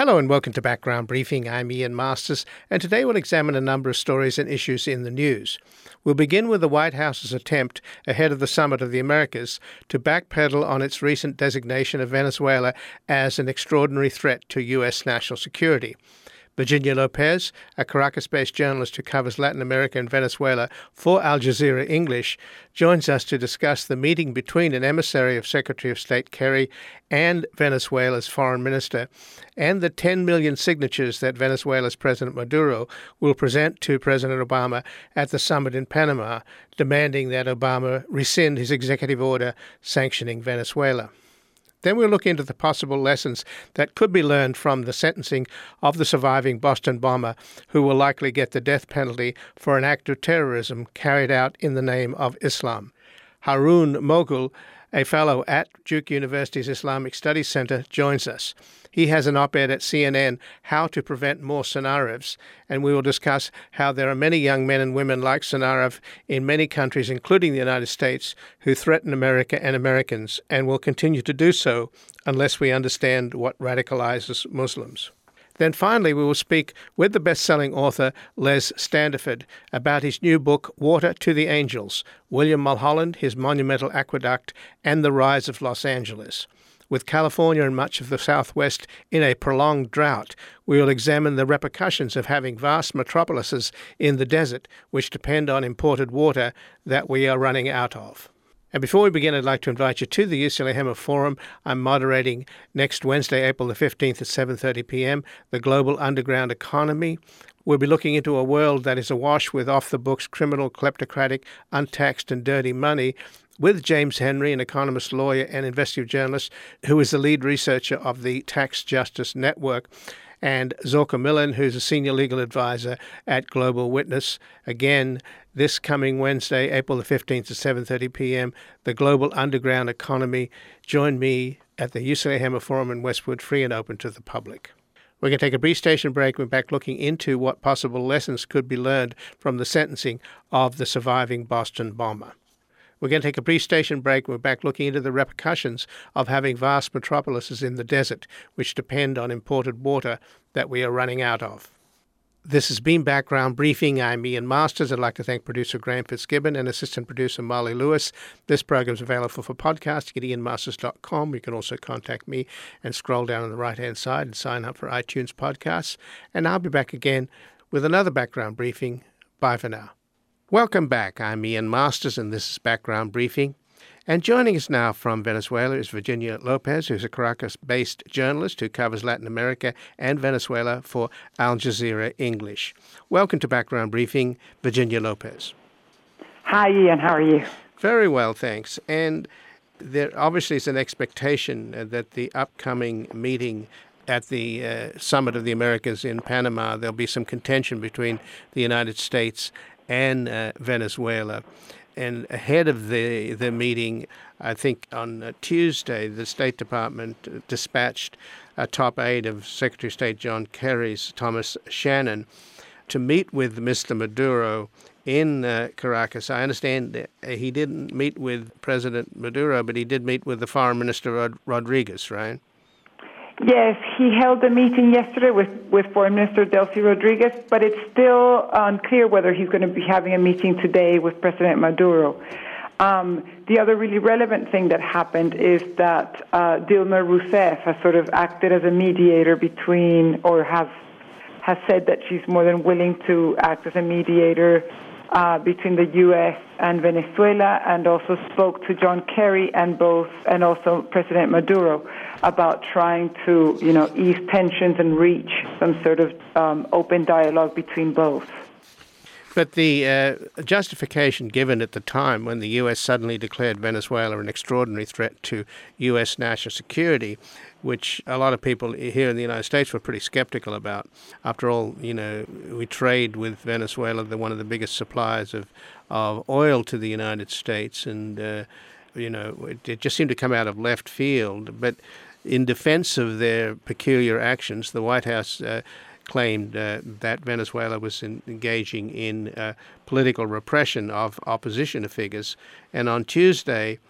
Hello and welcome to Background Briefing. I'm Ian Masters, and today we'll examine a number of stories and issues in the news. We'll begin with the White House's attempt, ahead of the Summit of the Americas, to backpedal on its recent designation of Venezuela as an extraordinary threat to U.S. national security. Virginia Lopez, a Caracas-based journalist who covers Latin America and Venezuela for Al Jazeera English, joins us to discuss the meeting between an emissary of Secretary of State Kerry and Venezuela's foreign minister, and the 10 million signatures that Venezuela's President Maduro will present to President Obama at the summit in Panama, demanding that Obama rescind his executive order sanctioning Venezuela. Then we'll look into the possible lessons that could be learned from the sentencing of the surviving Boston bomber, who will likely get the death penalty for an act of terrorism carried out in the name of Islam. Haroon Moghul, a fellow at Duke University's Islamic Studies Center, joins us. He has an op-ed at CNN, How to Prevent More Tsarnaevs, and we will discuss how there are many young men and women like Tsarnaev in many countries, including the United States, who threaten America and Americans and will continue to do so unless we understand what radicalizes Muslims. Then finally, we will speak with the best-selling author Les Standiford about his new book, Water to the Angels, William Mulholland, His Monumental Aqueduct, and the Rise of Los Angeles. With California and much of the Southwest in a prolonged drought, we will examine the repercussions of having vast metropolises in the desert, which depend on imported water that we are running out of. And before we begin, I'd like to invite you to the UCLA HEMA Forum. I'm moderating next Wednesday, April the 15th at 7:30 p.m., The Global Underground Economy. We'll be looking into a world that is awash with off-the-books criminal, kleptocratic, untaxed and dirty money, with James Henry, an economist, lawyer, and investigative journalist, who is the lead researcher of the Tax Justice Network, and Zorka Millen, who's a senior legal advisor at Global Witness. Again, this coming Wednesday, April the 15th at 7:30 p.m., The Global Underground Economy. Join me at the UCLA HEMA Forum in Westwood, free and open to the public. We're going to take a brief station break. We're back looking into what possible lessons could be learned from the sentencing of the surviving Boston bomber. We're going to take a brief station break. We're back looking into the repercussions of having vast metropolises in the desert, which depend on imported water that we are running out of. This has been Background Briefing. I'm Ian Masters. I'd like to thank producer Graham Fitzgibbon and assistant producer Molly Lewis. This program is available for podcast at ianmasters.com. You can also contact me and scroll down on the right-hand side and sign up for iTunes podcasts. And I'll be back again with another Background Briefing. Bye for now. Welcome back. I'm Ian Masters, and this is Background Briefing. And joining us now from Venezuela is Virginia Lopez, who's a Caracas-based journalist who covers Latin America and Venezuela for Al Jazeera English. Welcome to Background Briefing, Virginia Lopez. Hi, Ian. How are you? Very well, thanks. And there obviously is an expectation that the upcoming meeting at the Summit of the Americas in Panama, there'll be some contention between the United States and Venezuela. And ahead of the meeting, I think on Tuesday, the State Department dispatched a top aide of Secretary of State John Kerry's, Thomas Shannon, to meet with Mr. Maduro in Caracas. I understand that he didn't meet with President Maduro, but he did meet with the Foreign Minister Rodriguez, right? Yes, he held a meeting yesterday with Foreign Minister Delcy Rodriguez, but it's still unclear whether he's going to be having a meeting today with President Maduro. The other really relevant thing that happened is that Dilma Rousseff has sort of acted as a mediator between, or has said that she's more than willing to act as a mediator between the U.S. and Venezuela, and also spoke to John Kerry and also President Maduro about trying to, ease tensions and reach some sort of open dialogue between both. But the justification given at the time when the U.S. suddenly declared Venezuela an extraordinary threat to U.S. national security, which a lot of people here in the United States were pretty skeptical about. After all, we trade with Venezuela, one of the biggest suppliers of oil to the United States, and, it just seemed to come out of left field. But in defense of their peculiar actions, the White House claimed that Venezuela was engaging in political repression of opposition figures. And on Tuesday,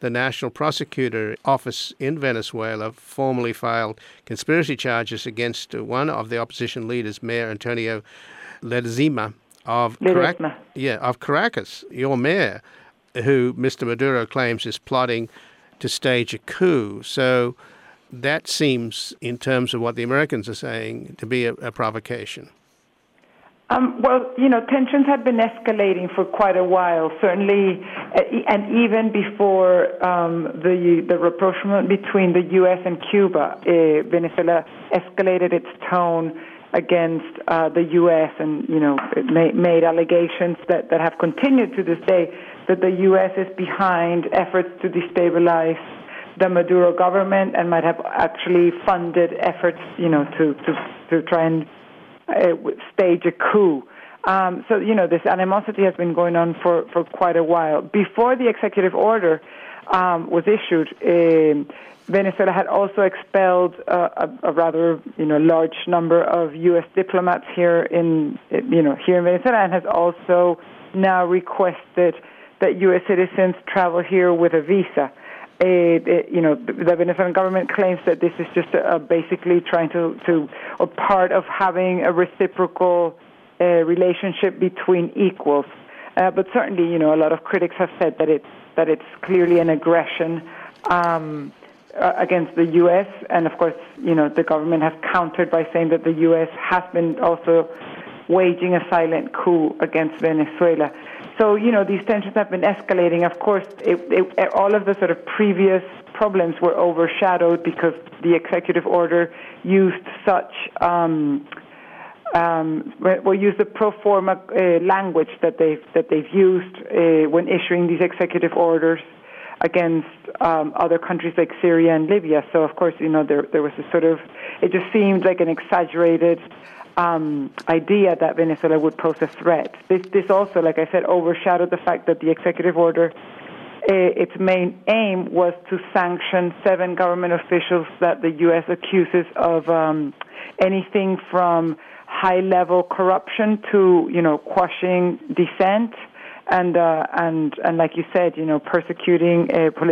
the National Prosecutor Office in Venezuela formally filed conspiracy charges against one of the opposition leaders, Mayor Antonio Ledezma of Caracas, your mayor, who Mr. Maduro claims is plotting to stage a coup. So that seems, in terms of what the Americans are saying, to be a provocation. Well, tensions had been escalating for quite a while, certainly, and even before the rapprochement between the U.S. and Cuba, Venezuela escalated its tone against the U.S. and, it made allegations that have continued to this day that the U.S. is behind efforts to destabilize the Maduro government and might have actually funded efforts, to try and stage a coup. So, this animosity has been going on for quite a while. Before the executive order was issued, Venezuela had also expelled a rather, large number of U.S. diplomats here in Venezuela, and has also now requested that U.S. citizens travel here with a visa. The Venezuelan government claims that this is just basically trying to or part of having a reciprocal relationship between equals. But certainly, a lot of critics have said that it's clearly an aggression against the U.S. And of course, the government has countered by saying that the U.S. has been also waging a silent coup against Venezuela. So, these tensions have been escalating. Of course, all of the sort of previous problems were overshadowed because the executive order used such, used the pro forma language that they've used when issuing these executive orders against other countries like Syria and Libya. So, of course, there was a sort of, it just seemed like an exaggerated idea that Venezuela would pose a threat. This also, like I said, overshadowed the fact that the executive order, its main aim was to sanction 7 government officials that the U.S. accuses of anything from high-level corruption to, quashing dissent and like you said, persecuting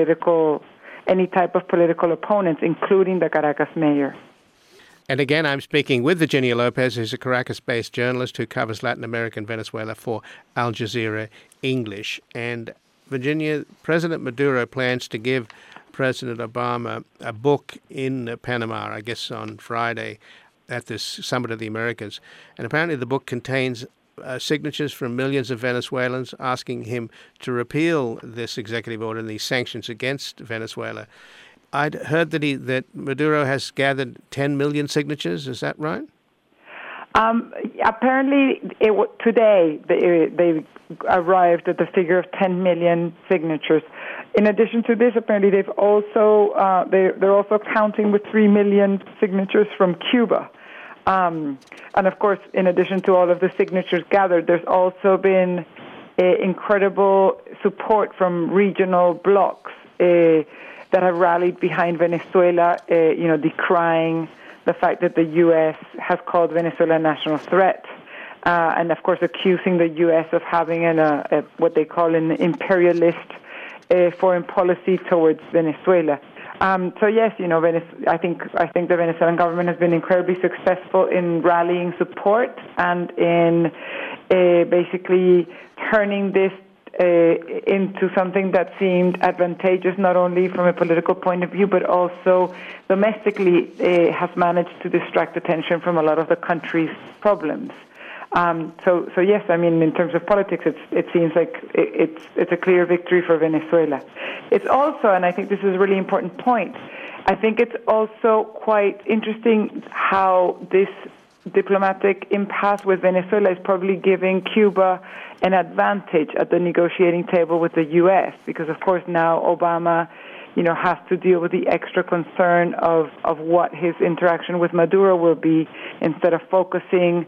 any type of political opponents, including the Caracas mayor. And again, I'm speaking with Virginia Lopez, who's a Caracas-based journalist who covers Latin America and Venezuela for Al Jazeera English. And Virginia, President Maduro plans to give President Obama a book in Panama, I guess on Friday, at this Summit of the Americas. And apparently the book contains signatures from millions of Venezuelans asking him to repeal this executive order and these sanctions against Venezuela. I'd heard that Maduro has gathered 10 million signatures. Is that right? Apparently, today they arrived at the figure of 10 million signatures. In addition to this, apparently they're also counting with 3 million signatures from Cuba. And of course, in addition to all of the signatures gathered, there's also been incredible support from regional blocs that have rallied behind Venezuela, decrying the fact that the U.S. has called Venezuela a national threat, and of course accusing the U.S. of having what they call an imperialist foreign policy towards Venezuela. So yes, I think the Venezuelan government has been incredibly successful in rallying support and in basically turning this into something that seemed advantageous not only from a political point of view but also domestically has managed to distract attention from a lot of the country's problems. So yes, I mean, in terms of politics, it seems like it's a clear victory for Venezuela. It's also, and I think this is a really important point, I think it's also quite interesting how this diplomatic impasse with Venezuela is probably giving Cuba an advantage at the negotiating table with the U.S. because, of course, now Obama, has to deal with the extra concern of what his interaction with Maduro will be instead of focusing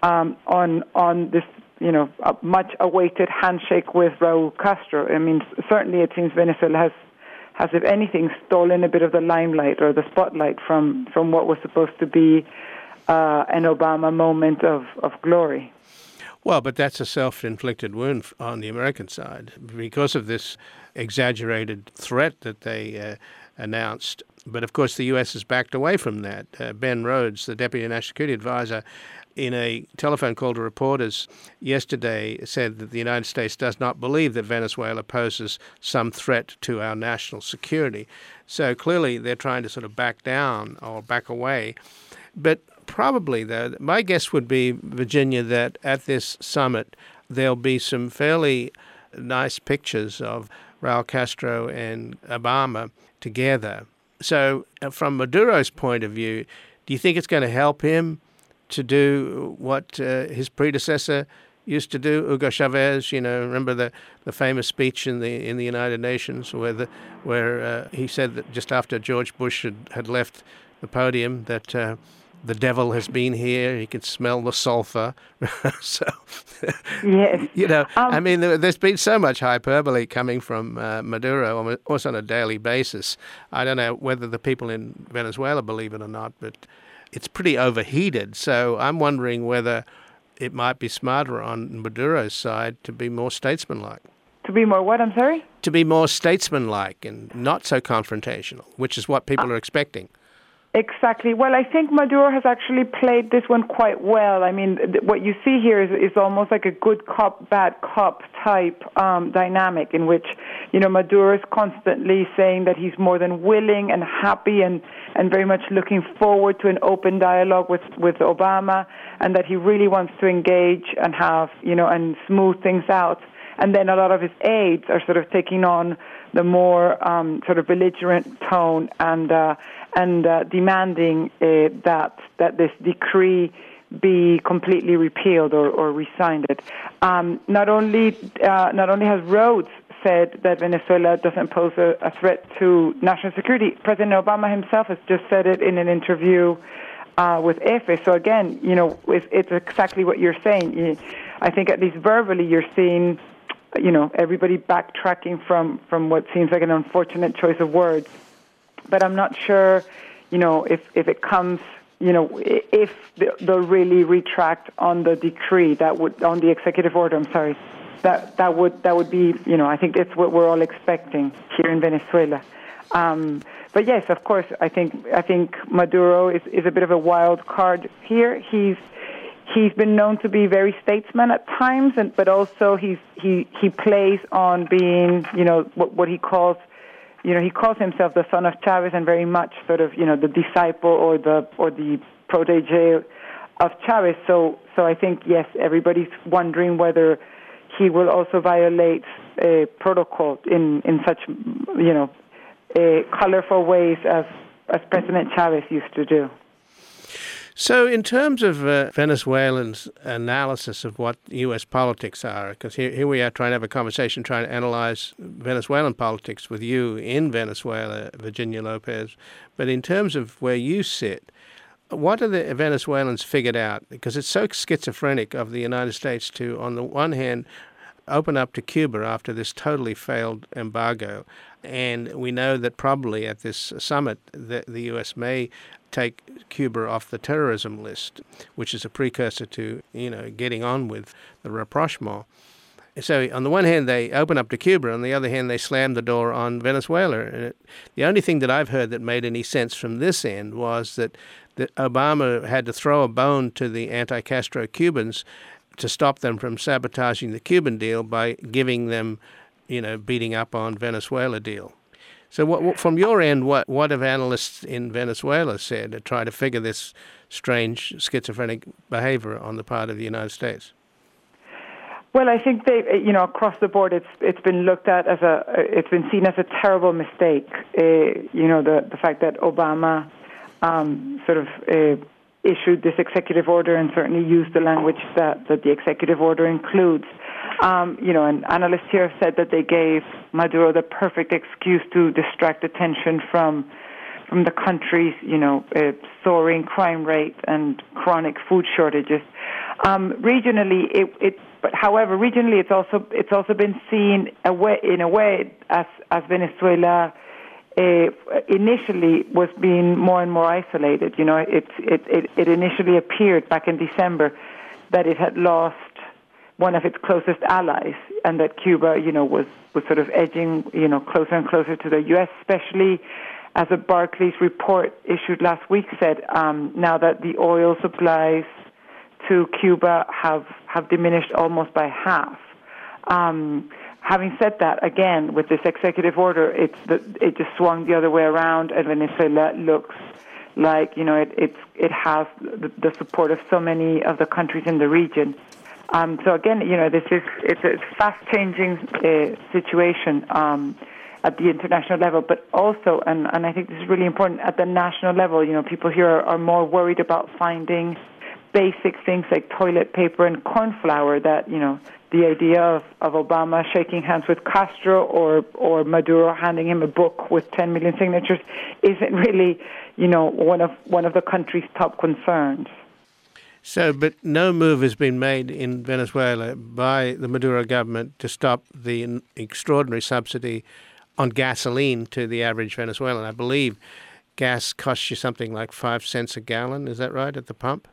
on this, much awaited handshake with Raul Castro. I mean, certainly it seems Venezuela has, if anything, stolen a bit of the limelight or the spotlight from what was supposed to be an Obama moment of glory. Well, but that's a self-inflicted wound on the American side because of this exaggerated threat that they announced. But of course, the U.S. has backed away from that. Ben Rhodes, the Deputy National Security Advisor, in a telephone call to reporters yesterday said that the United States does not believe that Venezuela poses some threat to our national security. So clearly they're trying to sort of back down or back away. But probably, though, my guess would be, Virginia, that at this summit there'll be some fairly nice pictures of Raul Castro and Obama together. So from Maduro's point of view, do you think it's going to help him to do what his predecessor used to do, Hugo Chavez? Remember the famous speech in the United Nations where he said that just after George Bush had left the podium that the devil has been here. He can smell the sulfur. So, yes. I mean, there's been so much hyperbole coming from Maduro almost on a daily basis. I don't know whether the people in Venezuela believe it or not, but it's pretty overheated. So I'm wondering whether it might be smarter on Maduro's side to be more statesmanlike. To be more what, I'm sorry? To be more statesmanlike and not so confrontational, which is what people are expecting. Exactly. Well, I think Maduro has actually played this one quite well. I mean, what you see here is almost like a good cop, bad cop type dynamic in which, Maduro is constantly saying that he's more than willing and happy and very much looking forward to an open dialogue with Obama, and that he really wants to engage and have, and smooth things out. And then a lot of his aides are sort of taking on the more sort of belligerent tone and demanding that this decree be completely repealed or re-signed. Not only has Rhodes said that Venezuela doesn't pose a threat to national security, President Obama himself has just said it in an interview with EFE. So again, it's exactly what you're saying. I think at least verbally you're seeing, everybody backtracking from what seems like an unfortunate choice of words. But I'm not sure, if it comes, if they'll really retract on the decree on the executive order. I'm sorry, that would be, I think it's what we're all expecting here in Venezuela. But yes, of course, I think Maduro is a bit of a wild card here. He's been known to be very statesman at times, but also he plays on being, what he calls. He calls himself the son of Chavez and very much sort of, the disciple or the protege of Chavez. So I think, yes, everybody's wondering whether he will also violate protocol in such, colorful ways as President Chavez used to do. So in terms of Venezuelans' analysis of what U.S. politics are, because here we are trying to have a conversation, trying to analyze Venezuelan politics with you in Venezuela, Virginia Lopez, but in terms of where you sit, what are the Venezuelans figured out? Because it's so schizophrenic of the United States to, on the one hand, open up to Cuba after this totally failed embargo. And we know that probably at this summit the U.S. may take Cuba off the terrorism list, which is a precursor to, getting on with the rapprochement. So on the one hand, they open up to Cuba. On the other hand, they slam the door on Venezuela. And the only thing that I've heard that made any sense from this end was that Obama had to throw a bone to the anti-Castro Cubans to stop them from sabotaging the Cuban deal by giving them, beating up on Venezuela deal. So from your end, what have analysts in Venezuela said to try to figure this strange schizophrenic behavior on the part of the United States? Well, I think they, across the board, it's been looked at it's been seen as a terrible mistake. The fact that Obama issued this executive order and certainly used the language that the executive order includes. And analysts here have said that they gave Maduro the perfect excuse to distract attention from the country's, soaring crime rate and chronic food shortages. Regionally, regionally, it's also been seen in a way as Venezuela initially was being more and more isolated. It initially appeared back in December that it had lost one of its closest allies, and that Cuba, was sort of edging, closer and closer to the U.S., especially as a Barclays report issued last week said, now that the oil supplies to Cuba have diminished almost by half. Having said that, again, with this executive order, it just swung the other way around, and Venezuela looks like, it has the support of so many of the countries in the region. So again, it's a fast-changing situation at the international level, but also, and I think this is really important, at the national level, people here are more worried about finding basic things like toilet paper and corn flour that, the idea of Obama shaking hands with Castro or Maduro handing him a book with 10 million signatures isn't really, one of the country's top concerns. So, but no move has been made in Venezuela by the Maduro government to stop the extraordinary subsidy on gasoline to the average Venezuelan. I believe gas costs you something like 5 cents a gallon. Is that right, at the pump?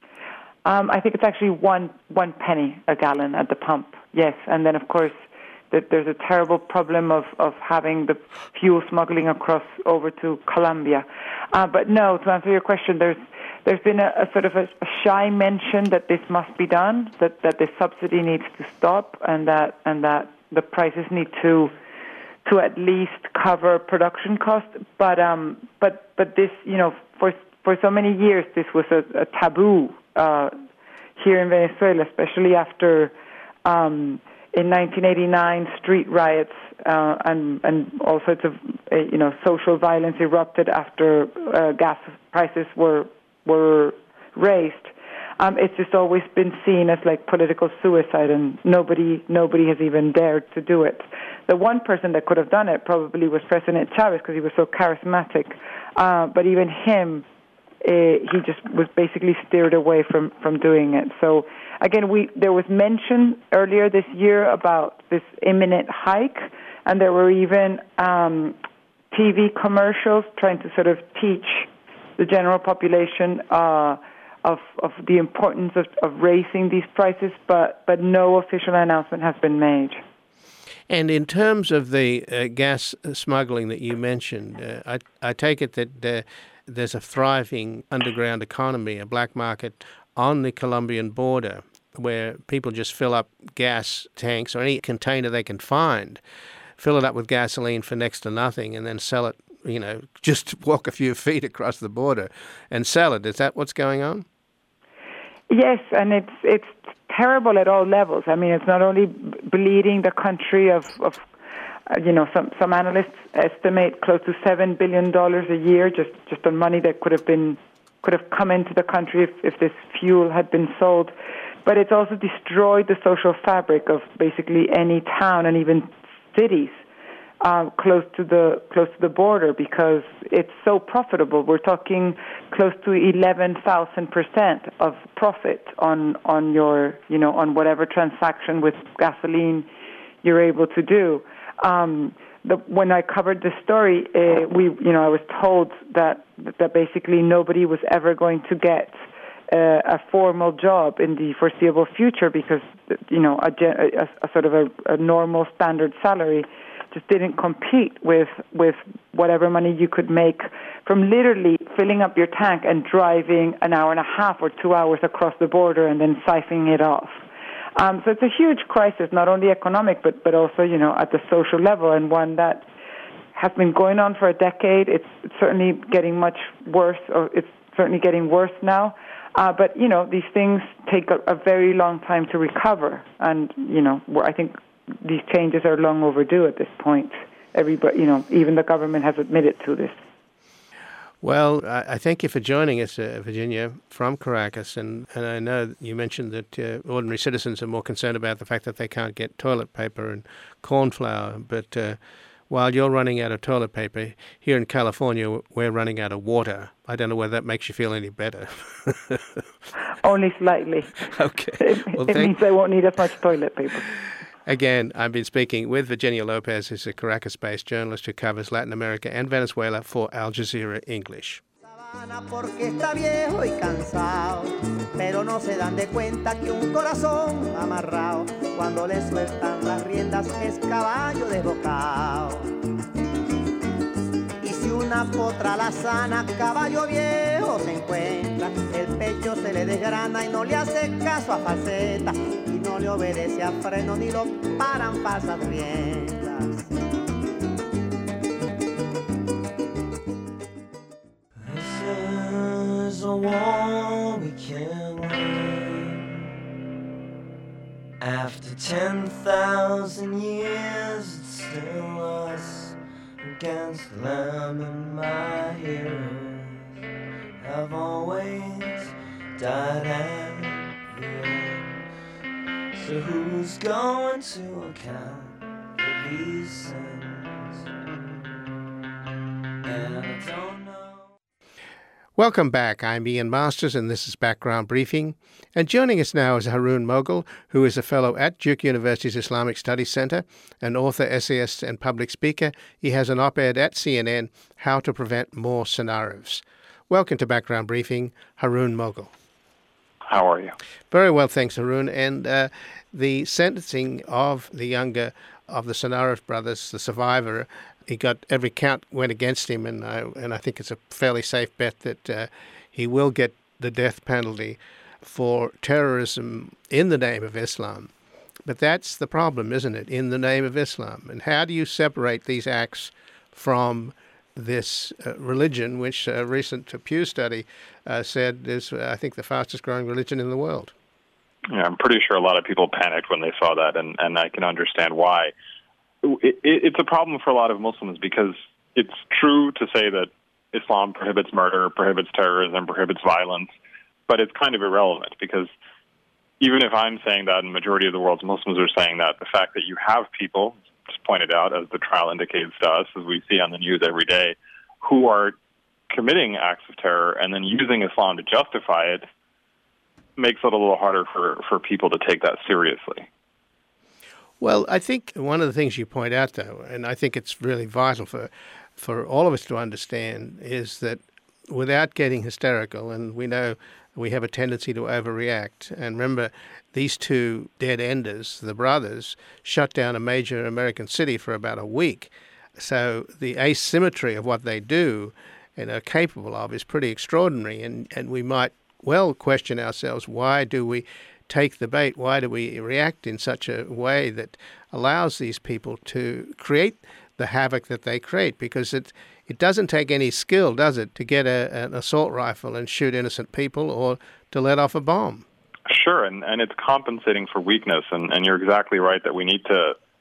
I think it's actually one penny a gallon at the pump, yes. And then, of course, there's a terrible problem of having the fuel smuggling over to Colombia. But no, to answer your question, there's been a sort of a shy mention that this must be done, that the subsidy needs to stop, and that the prices need to at least cover production costs. But this, for so many years, this was a taboo here in Venezuela, especially after in 1989 street riots and all sorts of social violence erupted after gas prices were raised. It's just always been seen as like political suicide, and nobody has even dared to do it. The one person that could have done it probably was President Chavez, because he was so charismatic. But even him, he just was basically steered away from doing it. So again, there was mention earlier this year about this imminent hike, and there were even TV commercials trying to sort of teach the general population of the importance of raising these prices, but no official announcement has been made. And in terms of the gas smuggling that you mentioned, I take it that there's a thriving underground economy, a black market on the Colombian border, where people just fill up gas tanks or any container they can find, fill it up with gasoline for next to nothing, and then sell it, just walk a few feet across the border and sell it. Is that what's going on? Yes, and it's terrible at all levels. I mean, it's not only bleeding the country of some analysts estimate close to $7 billion a year just on money that could have come into the country if this fuel had been sold. But it's also destroyed the social fabric of basically any town and even cities close to the border, because it's so profitable. We're talking close to 11,000% of profit on your on whatever transaction with gasoline you're able to do. When I covered this story, I was told that basically nobody was ever going to get a formal job in the foreseeable future, because a sort of a normal standard salary just didn't compete with whatever money you could make from literally filling up your tank and driving an hour and a half or 2 hours across the border and then siphoning it off. So it's a huge crisis, not only economic, but also, at the social level, and one that has been going on for a decade. It's certainly getting much worse, or it's certainly getting worse now. But, these things take a very long time to recover. And, I think these changes are long overdue at this point. Everybody, even the government has admitted to this. Well, I thank you for joining us, Virginia, from Caracas. And I know you mentioned that ordinary citizens are more concerned about the fact that they can't get toilet paper and corn flour. But while you're running out of toilet paper, here in California, we're running out of water. I don't know whether that makes you feel any better. Only slightly. Okay. It means I won't need as much toilet paper. Again, I've been speaking with Virginia Lopez, who's a Caracas-based journalist who covers Latin America and Venezuela for Al Jazeera English. Porque está viejo y cansado, pero no se dan de cuenta que un corazón amarrado, cuando le sueltan las riendas es caballo desbocado. Y si una potra la sana, caballo viejo se encuentra, el pecho se le desgrana y no le hace caso a falseta, y no le obedece a freno ni lo paran falsas riendas. There's a war we can win. After 10,000 years, it's still us against them, and my heroes have always died at the end. So who's going to account for these sins? And I don't know. Welcome back. I'm Ian Masters, and this is Background Briefing. And joining us now is Haroon Moghal, who is a fellow at Duke University's Islamic Studies Center, an author, essayist, and public speaker. He has an op-ed at CNN, How to Prevent More Scenarios. Welcome to Background Briefing, Haroon Moghal. How are you? Very well, thanks, Haroon. And the sentencing of the younger of the Scenarios brothers, the survivor, he got every count went against him, and I think it's a fairly safe bet that he will get the death penalty for terrorism in the name of Islam. But that's the problem, isn't it? In the name of Islam. And how do you separate these acts from this religion, which a recent Pew study said is, I think, the fastest growing religion in the world? Yeah, I'm pretty sure a lot of people panicked when they saw that, and I can understand why. It's a problem for a lot of Muslims because it's true to say that Islam prohibits murder, prohibits terrorism, prohibits violence, but it's kind of irrelevant because even if I'm saying that and the majority of the world's Muslims are saying that, the fact that you have people, just pointed out, as the trial indicates to us, as we see on the news every day, who are committing acts of terror and then using Islam to justify it makes it a little harder for people to take that seriously. Well, I think one of the things you point out, though, and I think it's really vital for all of us to understand, is that without getting hysterical, and we know we have a tendency to overreact, and remember, these two dead-enders, the brothers, shut down a major American city for about a week. So the asymmetry of what they do and are capable of is pretty extraordinary, and we might well question ourselves, why do we take the bait? Why do we react in such a way that allows these people to create the havoc that they create? Because it doesn't take any skill, does it, to get an assault rifle and shoot innocent people or to let off a bomb? Sure, and it's compensating for weakness, and you're exactly right that we need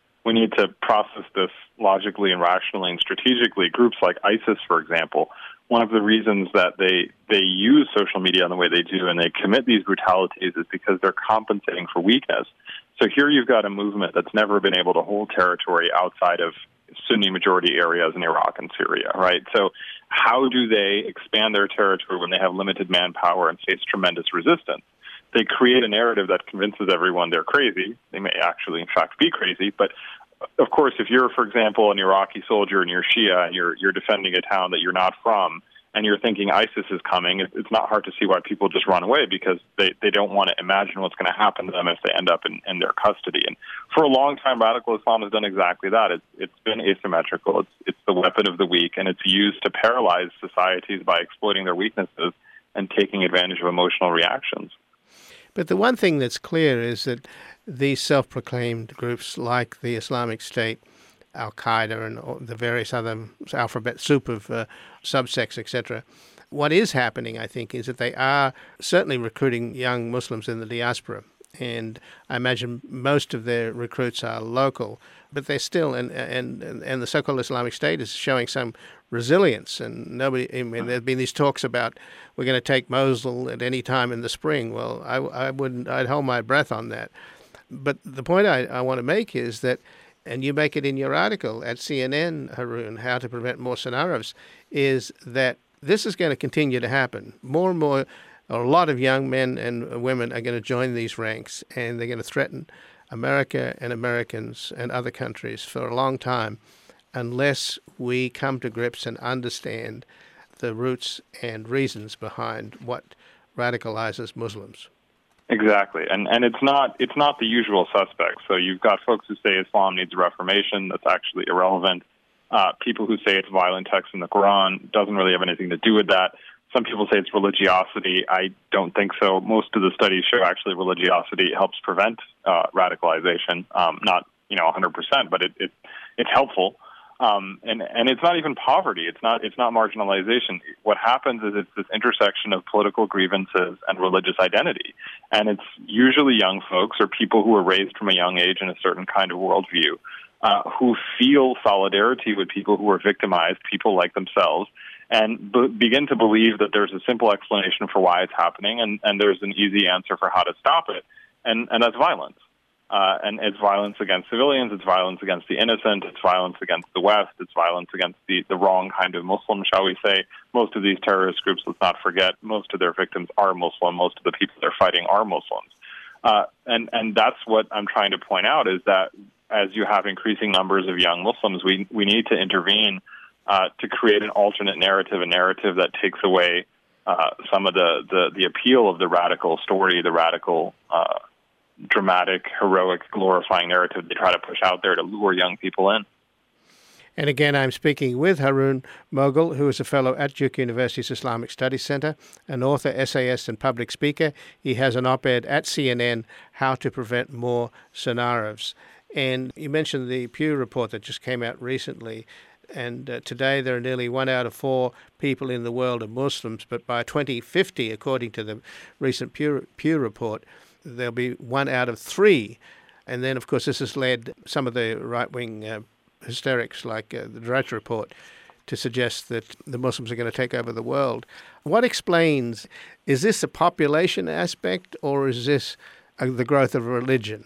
to process this logically and rationally and strategically. Groups like ISIS, for example, one of the reasons that they use social media in the way they do and they commit these brutalities is because they're compensating for weakness. So here you've got a movement that's never been able to hold territory outside of Sunni majority areas in Iraq and Syria, right? So how do they expand their territory when they have limited manpower and face tremendous resistance? They create a narrative that convinces everyone they're crazy. They may actually, in fact, be crazy, but of course, if you're, for example, an Iraqi soldier and you're Shia and you're defending a town that you're not from and you're thinking ISIS is coming, it's not hard to see why people just run away because they don't want to imagine what's going to happen to them if they end up in their custody. And for a long time, radical Islam has done exactly that. It's been asymmetrical. It's the weapon of the weak, and it's used to paralyze societies by exploiting their weaknesses and taking advantage of emotional reactions. But the one thing that's clear is that these self-proclaimed groups like the Islamic State, Al-Qaeda, and the various other alphabet soup of subsects, etc., what is happening, I think, is that they are certainly recruiting young Muslims in the diaspora. And I imagine most of their recruits are local, but they're still, and the so-called Islamic State is showing some resilience. And there have been these talks about we're going to take Mosul at any time in the spring. Well, I'd hold my breath on that. But the point I want to make is that, and you make it in your article at CNN, Haroon, How to Prevent More Scenarios, is that this is going to continue to happen. More and more, a lot of young men and women are going to join these ranks, and they're going to threaten America and Americans and other countries for a long time unless we come to grips and understand the roots and reasons behind what radicalizes Muslims. Exactly, and it's not the usual suspects. So you've got folks who say Islam needs a reformation. That's actually irrelevant. People who say it's violent text in the Quran doesn't really have anything to do with that. Some people say it's religiosity. I don't think so. Most of the studies show actually religiosity helps prevent radicalization. Not 100%, but it's helpful. And it's not even poverty. It's not marginalization. What happens is it's this intersection of political grievances and religious identity. And it's usually young folks or people who are raised from a young age in a certain kind of worldview who feel solidarity with people who are victimized, people like themselves, and begin to believe that there's a simple explanation for why it's happening and there's an easy answer for how to stop it. And that's violence. And it's violence against civilians, it's violence against the innocent, it's violence against the West, it's violence against the wrong kind of Muslim, shall we say. Most of these terrorist groups, let's not forget, most of their victims are Muslim, most of the people they're fighting are Muslims. And that's what I'm trying to point out, is that as you have increasing numbers of young Muslims, we need to intervene to create an alternate narrative, a narrative that takes away some of the appeal of the radical story, the radical dramatic, heroic, glorifying narrative they try to push out there to lure young people in. And again, I'm speaking with Haroon Moghal, who is a fellow at Duke University's Islamic Studies Center, an author, essayist, and public speaker. He has an op-ed at CNN, How to Prevent More Scenarios. And you mentioned the Pew report that just came out recently. And today there are nearly 1 out of 4 people in the world are Muslims, but by 2050, according to the recent Pew report, there'll be 1 out of 3. And then, of course, this has led some of the right-wing hysterics like the Drudge Report to suggest that the Muslims are going to take over the world. What explains, is this a population aspect or is this the growth of religion?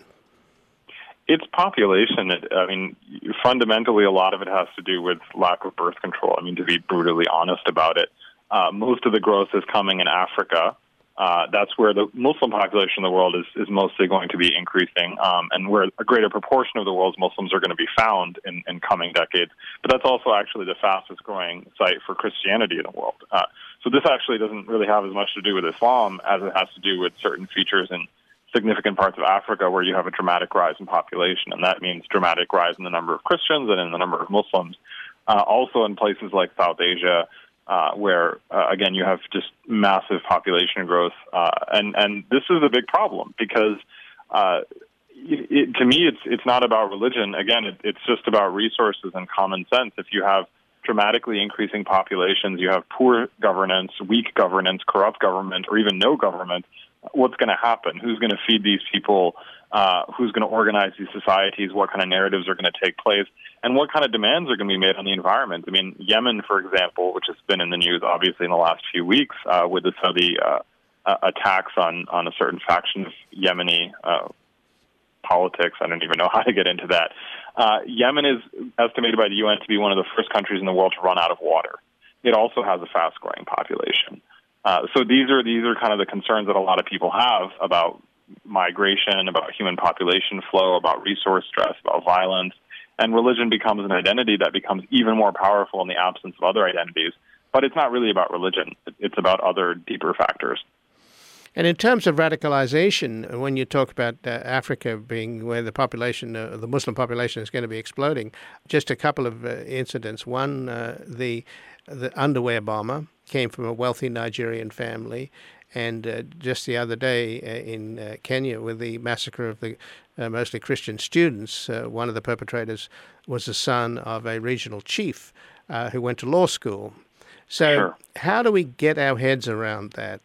It's population. Fundamentally, a lot of it has to do with lack of birth control. To be brutally honest about it, most of the growth is coming in Africa. That's where the Muslim population of the world is mostly going to be increasing, and where a greater proportion of the world's Muslims are going to be found in coming decades. But that's also actually the fastest growing site for Christianity in the world. So this actually doesn't really have as much to do with Islam as it has to do with certain features in significant parts of Africa where you have a dramatic rise in population, and that means dramatic rise in the number of Christians and in the number of Muslims. Also in places like South Asia, where, again, you have just massive population growth. And this is a big problem because, to me, it's not about religion. Again, it's just about resources and common sense. If you have dramatically increasing populations, you have poor governance, weak governance, corrupt government, or even no government, what's going to happen? Who's going to feed these people? Who's going to organize these societies? What kind of narratives are going to take place? And what kind of demands are going to be made on the environment? Yemen, for example, which has been in the news, obviously, in the last few weeks with the Saudi attacks on a certain faction of Yemeni politics. I don't even know how to get into that. Yemen is estimated by the UN to be one of the first countries in the world to run out of water. It also has a fast-growing population. So these are kind of the concerns that a lot of people have about migration, about human population flow, about resource stress, about violence. And religion becomes an identity that becomes even more powerful in the absence of other identities. But it's not really about religion. It's about other deeper factors. And in terms of radicalization, when you talk about Africa being where the population, the Muslim population is going to be exploding, just a couple of incidents. One, the underwear bomber came from a wealthy Nigerian family. And just the other day in Kenya, with the massacre of the mostly Christian students, one of the perpetrators was the son of a regional chief who went to law school. So Sure. How do we get our heads around that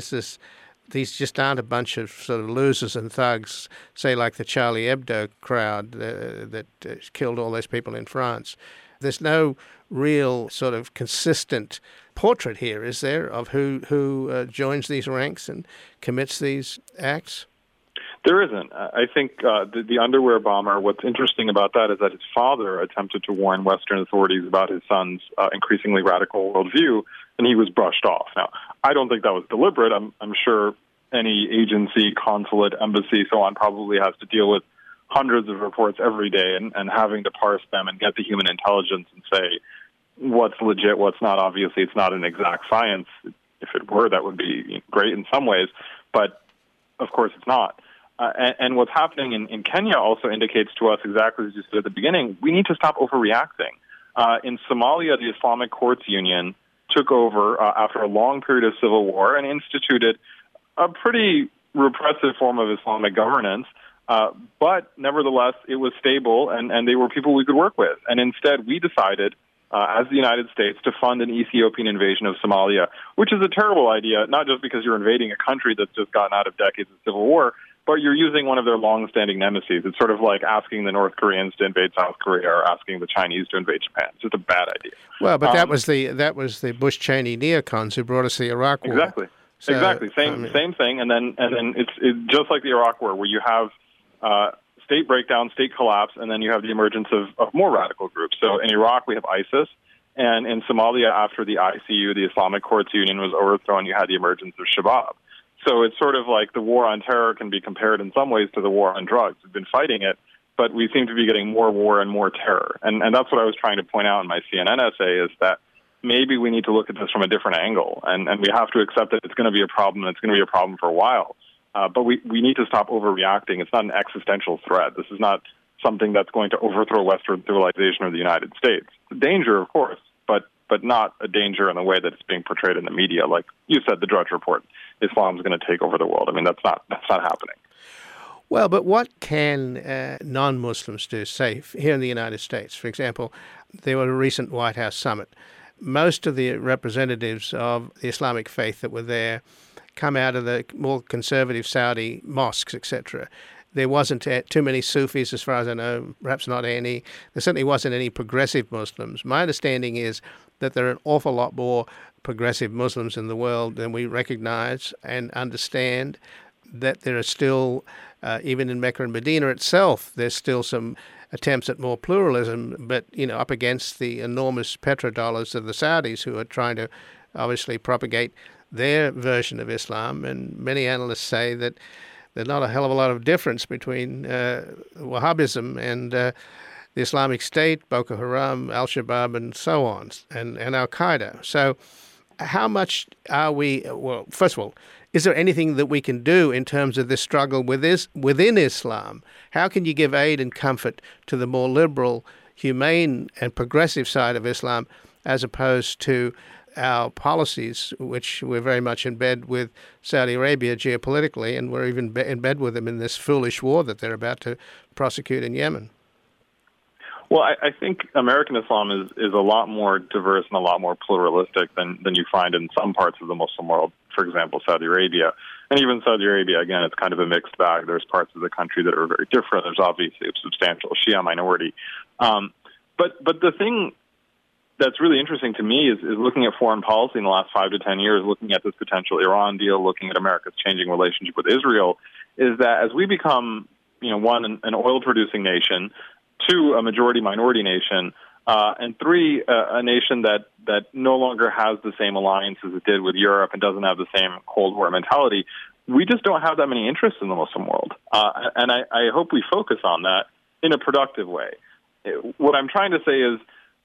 these just aren't a bunch of sort of losers and thugs, say like the Charlie Hebdo crowd that killed all those people in France? There's no real sort of consistent portrait here, is there, of who joins these ranks and commits these acts? There isn't. I think the underwear bomber, what's interesting about that is that his father attempted to warn Western authorities about his son's increasingly radical worldview, and he was brushed off. Now, I don't think that was deliberate. I'm sure any agency, consulate, embassy, so on, probably has to deal with hundreds of reports every day and having to parse them and get the human intelligence and say, what's legit, what's not. Obviously, it's not an exact science. If it were, that would be great in some ways, but of course it's not. And what's happening in Kenya also indicates to us, exactly as you said at the beginning, we need to stop overreacting. In Somalia, the Islamic Courts Union took over after a long period of civil war and instituted a pretty repressive form of Islamic governance, but nevertheless, it was stable, and they were people we could work with. And instead, we decided, as the United States, to fund an Ethiopian invasion of Somalia, which is a terrible idea, not just because you're invading a country that's just gotten out of decades of civil war, but you're using one of their long-standing nemesis. It's sort of like asking the North Koreans to invade South Korea or asking the Chinese to invade Japan. It's just a bad idea. Well, but that was the Bush-Cheney neocons who brought us the Iraq War. Exactly. So, exactly. Same thing. And then it's just like the Iraq War, where you have state breakdown, state collapse, and then you have the emergence of more radical groups. So in Iraq, we have ISIS. And in Somalia, after the ICU, the Islamic Courts Union, was overthrown, you had the emergence of Shabab. So it's sort of like the war on terror can be compared in some ways to the war on drugs. We've been fighting it, but we seem to be getting more war and more terror. And that's what I was trying to point out in my CNN essay, is that maybe we need to look at this from a different angle. And we have to accept that it's going to be a problem, and it's going to be a problem for a while. But we need to stop overreacting. It's not an existential threat. This is not something that's going to overthrow Western civilization or the United States. It's a danger, of course, but not a danger in the way that it's being portrayed in the media. Like you said, the Drudge Report, Islam's going to take over the world. I mean, that's not happening. Well, but what can non-Muslims do, say, here in the United States? For example, there was a recent White House summit. Most of the representatives of the Islamic faith that were there come out of the more conservative Saudi mosques, etc. There wasn't too many Sufis, as far as I know, perhaps not any. There certainly wasn't any progressive Muslims. My understanding is that there are an awful lot more progressive Muslims in the world than we recognize and understand, that there are still, even in Mecca and Medina itself, there's still some attempts at more pluralism, but, up against the enormous petrodollars of the Saudis, who are trying to obviously propagate their version of Islam. And many analysts say that there's not a hell of a lot of difference between Wahhabism and the Islamic State, Boko Haram, Al-Shabaab, and so on, and Al-Qaeda. So how much are we, well, first of all, is there anything that we can do in terms of this struggle within Islam? How can you give aid and comfort to the more liberal, humane, and progressive side of Islam, as opposed to our policies, which we're very much in bed with Saudi Arabia geopolitically, and we're even in bed with them in this foolish war that they're about to prosecute in Yemen? Well, I think American Islam is a lot more diverse and a lot more pluralistic than you find in some parts of the Muslim world, for example, Saudi Arabia. And even Saudi Arabia, again, it's kind of a mixed bag. There's parts of the country that are very different. There's obviously a substantial Shia minority. But the thing that's really interesting to me is looking at foreign policy in the last 5 to 10 years, looking at this potential Iran deal, looking at America's changing relationship with Israel, is that as we become, one, an oil-producing nation, two, a majority-minority nation, and three, a nation that no longer has the same alliance as it did with Europe and doesn't have the same Cold War mentality, we just don't have that many interests in the Muslim world. And I hope we focus on that in a productive way. What I'm trying to say is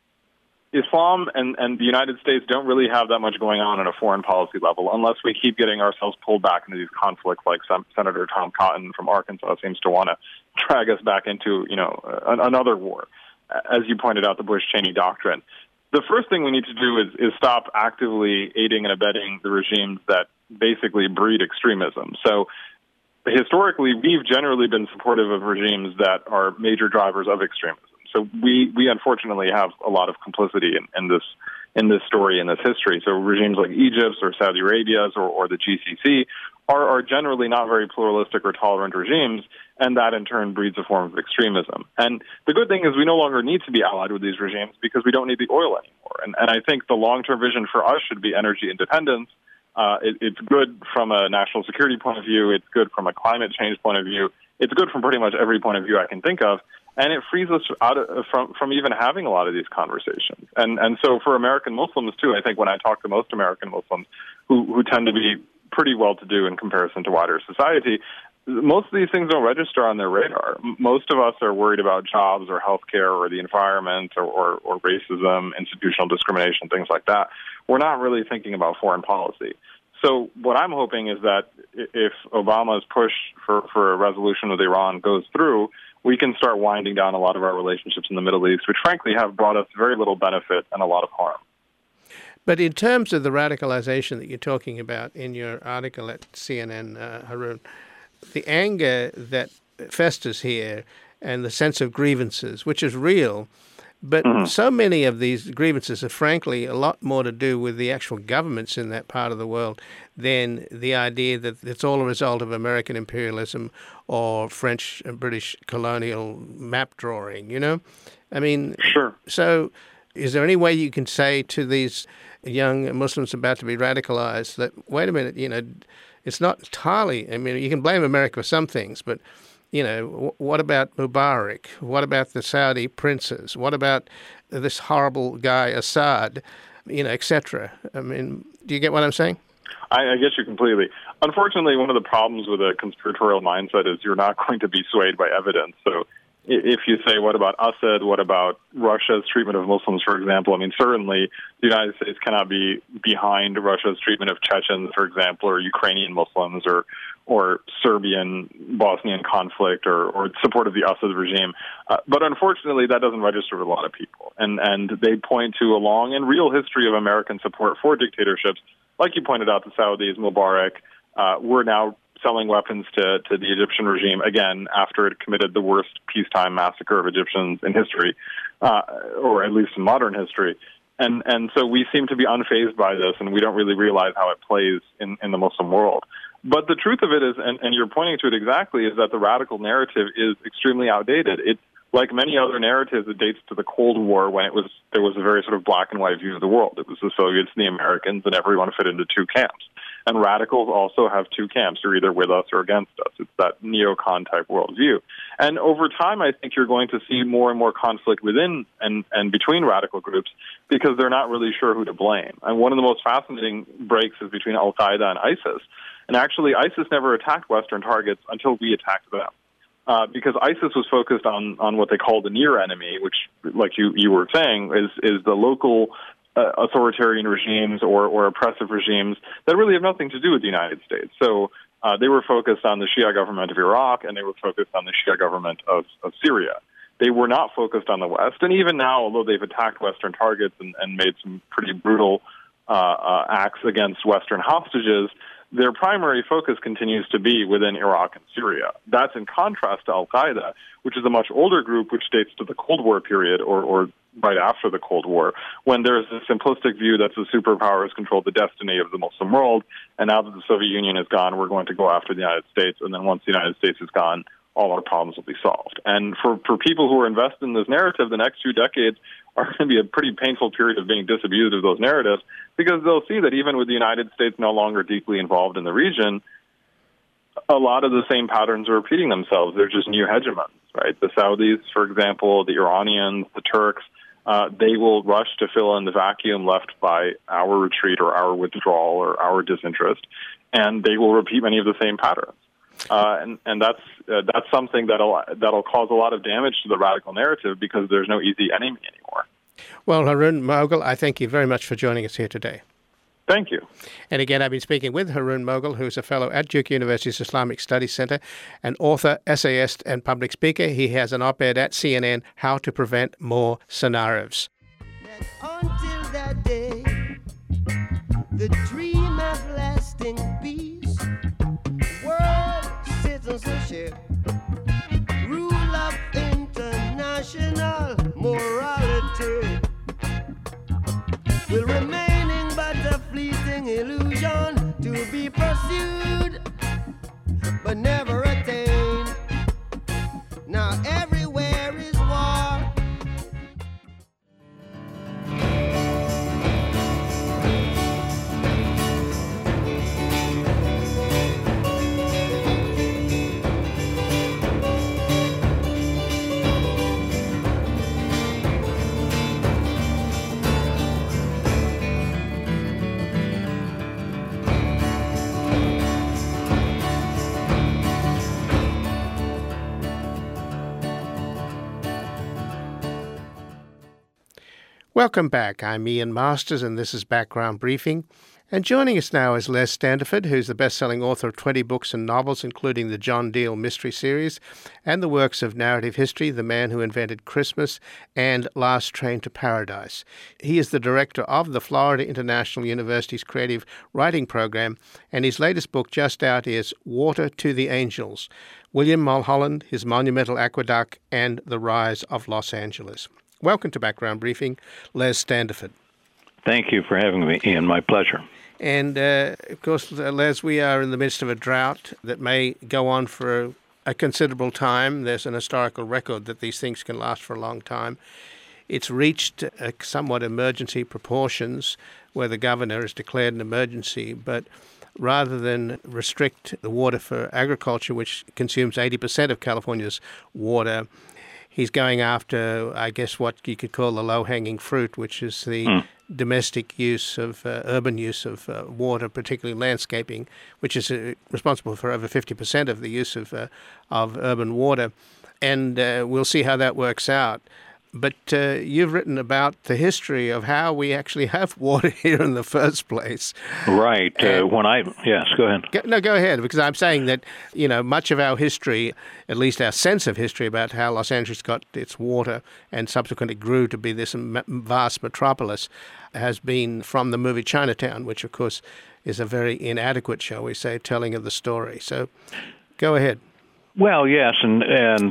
Islam and the United States don't really have that much going on at a foreign policy level unless we keep getting ourselves pulled back into these conflicts like Senator Tom Cotton from Arkansas seems to want to drag us back into, another war. As you pointed out, the Bush-Cheney doctrine. The first thing we need to do is stop actively aiding and abetting the regimes that basically breed extremism. So historically, we've generally been supportive of regimes that are major drivers of extremism. So we unfortunately have a lot of complicity in this story, in this history. So regimes like Egypt's or Saudi Arabia's or the GCC are generally not very pluralistic or tolerant regimes, and that in turn breeds a form of extremism. And the good thing is we no longer need to be allied with these regimes because we don't need the oil anymore. And I think the long-term vision for us should be energy independence. It's good from a national security point of view. It's good from a climate change point of view. It's good from pretty much every point of view I can think of. And it frees us from even having a lot of these conversations. And so for American Muslims, too, I think when I talk to most American Muslims who tend to be pretty well-to-do in comparison to wider society, most of these things don't register on their radar. Most of us are worried about jobs or healthcare or the environment or racism, institutional discrimination, things like that. We're not really thinking about foreign policy. So what I'm hoping is that if Obama's push for a resolution with Iran goes through, we can start winding down a lot of our relationships in the Middle East, which frankly have brought us very little benefit and a lot of harm. But in terms of the radicalization that you're talking about in your article at CNN, Haroon, the anger that festers here and the sense of grievances, which is real, but so many of these grievances are frankly a lot more to do with the actual governments in that part of the world than the idea that it's all a result of American imperialism or French and British colonial map drawing, you know? I mean, sure. So is there any way you can say to these young Muslims about to be radicalized that, wait a minute, you know, it's not entirely, I mean, you can blame America for some things, but you know, what about Mubarak? What about the Saudi princes? What about this horrible guy Assad? You know, etc. I mean, do you get what I'm saying? I get you completely. Unfortunately, one of the problems with a conspiratorial mindset is you're not going to be swayed by evidence. So if you say, what about Assad? What about Russia's treatment of Muslims, for example? I mean, certainly the United States cannot be behind Russia's treatment of Chechens, for example, or Ukrainian Muslims, or Serbian Bosnian conflict, or support of the Assad regime. But unfortunately, that doesn't register with a lot of people. And they point to a long and real history of American support for dictatorships. Like you pointed out, the Saudis, Mubarak, we're now selling weapons to the Egyptian regime, again, after it committed the worst peacetime massacre of Egyptians in history, or at least in modern history. And so we seem to be unfazed by this, and we don't really realize how it plays in the Muslim world. But the truth of it is, and you're pointing to it exactly, is that the radical narrative is extremely outdated. It's like many other narratives, it dates to the Cold War when there was a very sort of black and white view of the world. It was the Soviets and the Americans, and everyone fit into two camps. And radicals also have two camps. You're either with us or against us. It's that neocon type worldview. And over time, I think you're going to see more and more conflict within and between radical groups because they're not really sure who to blame. And one of the most fascinating breaks is between Al-Qaeda and ISIS. And actually, ISIS never attacked Western targets until we attacked them. Because ISIS was focused on what they call the near enemy, which, like you were saying, is the local authoritarian regimes or oppressive regimes that really have nothing to do with the United States. So they were focused on the Shia government of Iraq, and they were focused on the Shia government of Syria. They were not focused on the West. And even now, although they've attacked Western targets and made some pretty brutal acts against Western hostages, their primary focus continues to be within Iraq and Syria. That's in contrast to Al-Qaeda, which is a much older group which dates to the Cold War period or right after the Cold War, when there's a simplistic view that the superpowers control the destiny of the Muslim world, and now that the Soviet Union is gone, we're going to go after the United States, and then once the United States is gone, all our problems will be solved. And for people who are invested in this narrative, the next few decades are going to be a pretty painful period of being disabused of those narratives, because they'll see that even with the United States no longer deeply involved in the region, a lot of the same patterns are repeating themselves. They're just new hegemons, right? The Saudis, for example, the Iranians, the Turks, they will rush to fill in the vacuum left by our retreat or our withdrawal or our disinterest, and they will repeat many of the same patterns. And that's something that'll cause a lot of damage to the radical narrative because there's no easy enemy anymore. Well, Haroon Moghal, I thank you very much for joining us here today. Thank you. And again, I've been speaking with Haroon Moghal, who's a fellow at Duke University's Islamic Studies Center, an author, essayist, and public speaker. He has an op-ed at CNN, How to Prevent More Scenarios. Until that day, the dream of lasting peace, world citizenship, rule of international morality will remaining but a fleeting illusion to be pursued but never attained. Now everywhere is war. Welcome back. I'm Ian Masters, and this is Background Briefing. And joining us now is Les Standiford, who's the best-selling author of 20 books and novels, including the John Diehl Mystery Series and the works of narrative history, The Man Who Invented Christmas and Last Train to Paradise. He is the director of the Florida International University's Creative Writing Program, and his latest book just out is Water to the Angels, William Mulholland, His Monumental Aqueduct, and the Rise of Los Angeles. Welcome to Background Briefing, Les Standiford. Thank you for having me, Ian. My pleasure. And, of course, Les, we are in the midst of a drought that may go on for a considerable time. There's an historical record that these things can last for a long time. It's reached somewhat emergency proportions where the governor has declared an emergency, but rather than restrict the water for agriculture, which consumes 80% of California's water, he's going after, I guess, what you could call the low-hanging fruit, which is the domestic use of urban use of water, particularly landscaping, which is responsible for over 50% of the use of urban water. And we'll see how that works out. But you've written about the history of how we actually have water here in the first place. Right. Yes, go ahead. Go ahead, because I'm saying that, much of our history, at least our sense of history about how Los Angeles got its water and subsequently grew to be this vast metropolis, has been from the movie Chinatown, which, of course, is a very inadequate, shall we say, telling of the story. So go ahead. Well, yes, and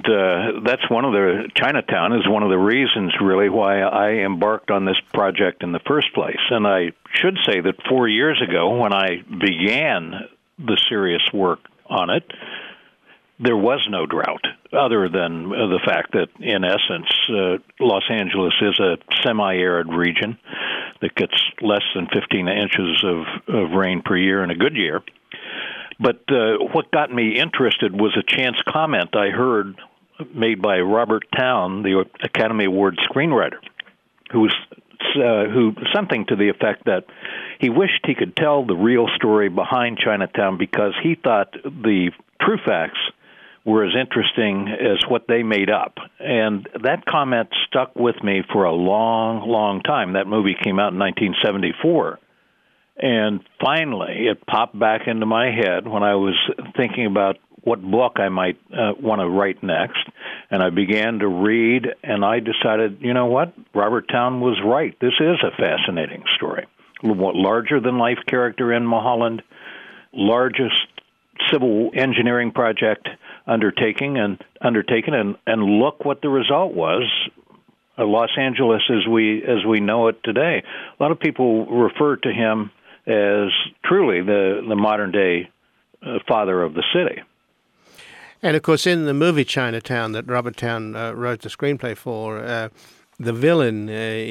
that's Chinatown is one of the reasons, really, why I embarked on this project in the first place. And I should say that 4 years ago, when I began the serious work on it, there was no drought, other than the fact that, in essence, Los Angeles is a semi-arid region that gets less than 15 inches of rain per year in a good year. But what got me interested was a chance comment I heard made by Robert Towne, the Academy Award screenwriter, who something to the effect that he wished he could tell the real story behind Chinatown because he thought the true facts were as interesting as what they made up. And that comment stuck with me for a long, long time. That movie came out in 1974. And finally, it popped back into my head when I was thinking about what book I might want to write next. And I began to read, and I decided, you know what? Robert Towne was right. This is a fascinating story. Larger-than-life character in Mulholland, largest civil engineering project undertaken, and look what the result was. Los Angeles as we know it today. A lot of people refer to him as truly the modern-day father of the city. And, of course, in the movie Chinatown that Robert Towne wrote the screenplay for, the villain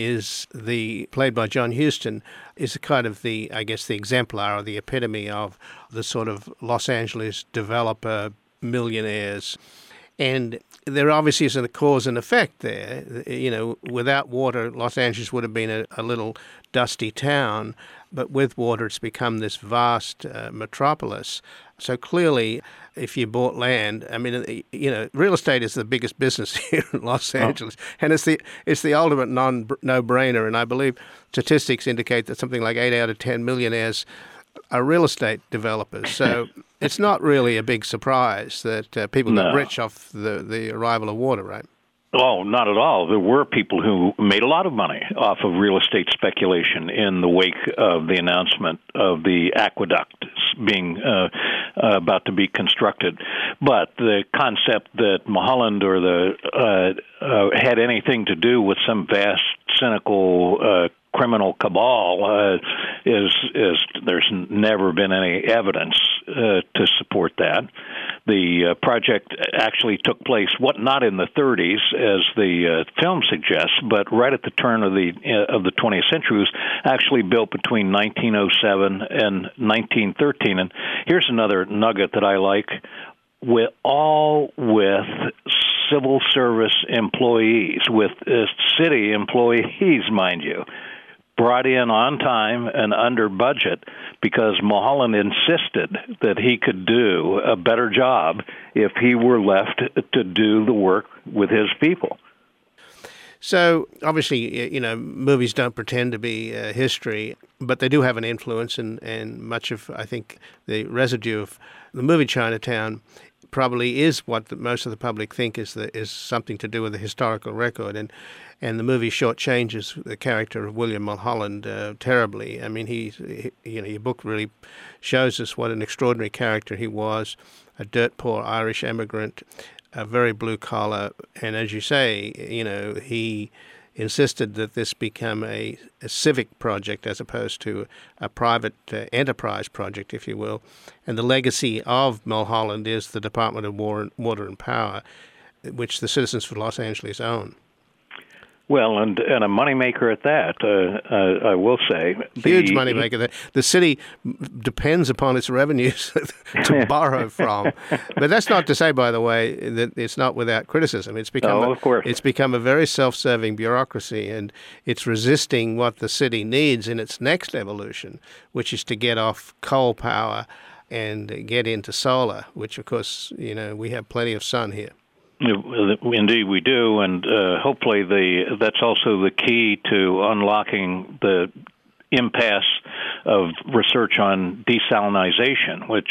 played by John Huston, is a kind of the exemplar or the epitome of the sort of Los Angeles developer millionaires. And there obviously is a cause and effect there. Without water, Los Angeles would have been a little dusty town, but with water, it's become this vast metropolis. So clearly, if you bought land, real estate is the biggest business here in Los Angeles, and it's the ultimate no-brainer. And I believe statistics indicate that something like 8 out of 10 millionaires are real estate developers. So it's not really a big surprise that people got rich off the arrival of water, right? Oh, not at all. There were people who made a lot of money off of real estate speculation in the wake of the announcement of the aqueduct being about to be constructed. But the concept that Mulholland had anything to do with some vast, cynical criminal cabal is there's never been any evidence to support that. The project actually took place not in the 30s as the film suggests, but right at the turn of the 20th century. It was actually built between 1907 and 1913. And here's another nugget that I like: with civil service employees, with city employees, mind you, brought in on time and under budget because Mulholland insisted that he could do a better job if he were left to do the work with his people. So obviously, movies don't pretend to be history, but they do have an influence, and much of, I think, the residue of the movie Chinatown probably is what most of the public think is something to do with the historical record, and the movie shortchanges the character of William Mulholland terribly. I mean, your book really shows us what an extraordinary character he was, a dirt poor Irish immigrant, a very blue collar, and as you say, he insisted that this become a civic project as opposed to a private enterprise project, if you will. And the legacy of Mulholland is the Department of Water and Power, which the citizens of Los Angeles own. Well, and a moneymaker at that, I will say. Huge moneymaker. The city depends upon its revenues to borrow from. But that's not to say, by the way, that it's not without criticism. It's become a very self-serving bureaucracy, and it's resisting what the city needs in its next evolution, which is to get off coal power and get into solar, which, of course, we have plenty of sun here. Indeed, we do, and hopefully that's also the key to unlocking the impasse of research on desalinization, which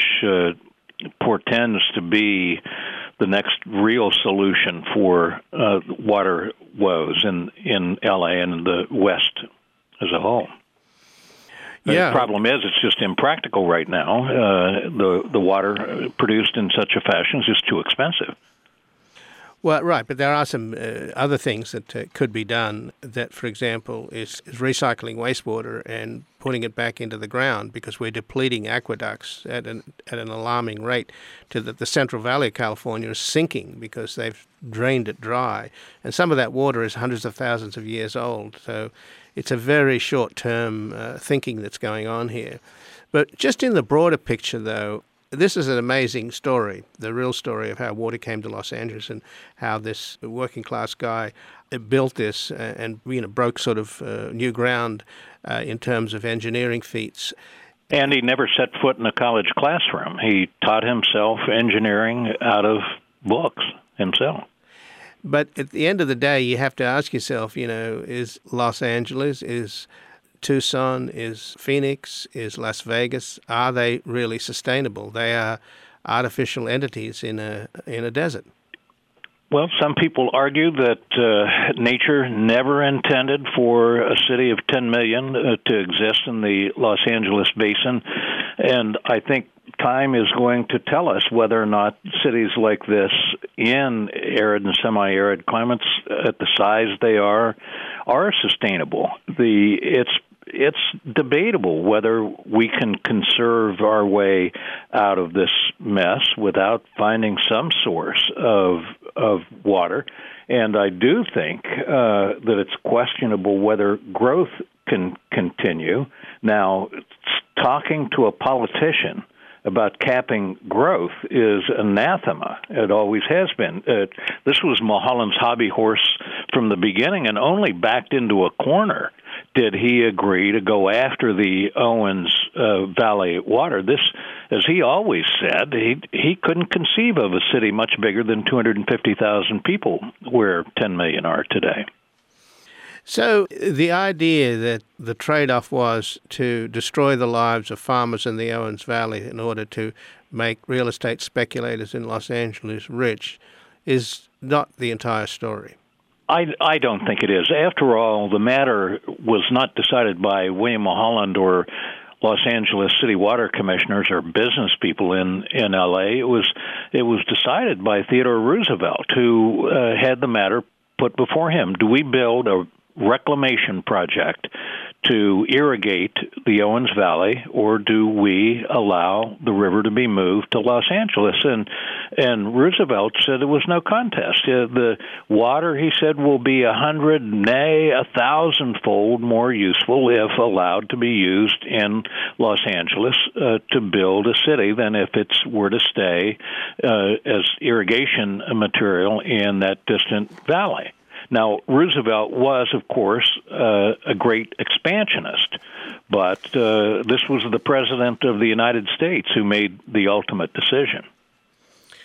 portends to be the next real solution for water woes in LA and the West as a whole. Yeah. The problem is it's just impractical right now. The water produced in such a fashion is just too expensive. Well, right, but there are some other things that could be done that, for example, is recycling wastewater and putting it back into the ground, because we're depleting aqueducts at an alarming rate to that the Central Valley of California is sinking because they've drained it dry. And some of that water is hundreds of thousands of years old. So it's a very short-term thinking that's going on here. But just in the broader picture, though, this is an amazing story, the real story of how water came to Los Angeles and how this working-class guy built this and broke sort of new ground in terms of engineering feats. And he never set foot in a college classroom. He taught himself engineering out of books himself. But at the end of the day, you have to ask yourself, is Los Angeles, is Tucson, is Phoenix, is Las Vegas, are they really sustainable? They are artificial entities in a desert. Well, some people argue that nature never intended for a city of 10 million to exist in the Los Angeles basin, and I think time is going to tell us whether or not cities like this in arid and semi-arid climates at the size they are sustainable. It's debatable whether we can conserve our way out of this mess without finding some source of water. And I do think that it's questionable whether growth can continue. Now, talking to a politician about capping growth is anathema. It always has been. This was Mulholland's hobby horse from the beginning, and only backed into a corner did he agree to go after the Owens Valley water. This, as he always said, he couldn't conceive of a city much bigger than 250,000 people, where 10 million are today. So the idea that the trade-off was to destroy the lives of farmers in the Owens Valley in order to make real estate speculators in Los Angeles rich is not the entire story. I don't think it is. After all, the matter was not decided by William Mulholland or Los Angeles City Water Commissioners or business people in L.A. It was decided by Theodore Roosevelt, who had the matter put before him. Do we build a reclamation project to irrigate the Owens Valley, or do we allow the river to be moved to Los Angeles? And Roosevelt said it was no contest. The water, he said, will be 100, nay, 1,000-fold more useful if allowed to be used in Los Angeles to build a city than if it were to stay as irrigation material in that distant valley. Now, Roosevelt was, of course, a great expansionist, but this was the President of the United States who made the ultimate decision.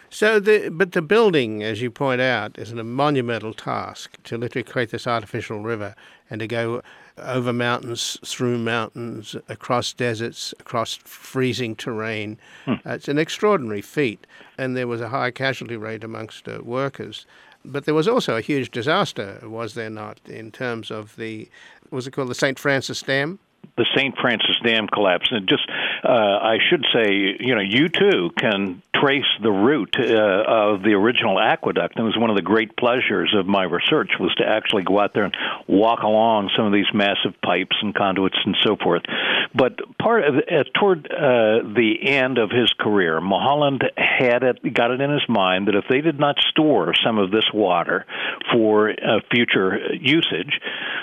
So, but the building, as you point out, is a monumental task to literally create this artificial river and to go over mountains, through mountains, across deserts, across freezing terrain. It's an extraordinary feat, and there was a high casualty rate amongst workers. But there was also a huge disaster, was there not, in terms of was it called the St. Francis Dam? The St. Francis Dam collapse. And just, I should say, you too can trace the route of the original aqueduct. It was one of the great pleasures of my research was to actually go out there and walk along some of these massive pipes and conduits and so forth. But toward the end of his career, Mulholland got it in his mind that if they did not store some of this water for future usage,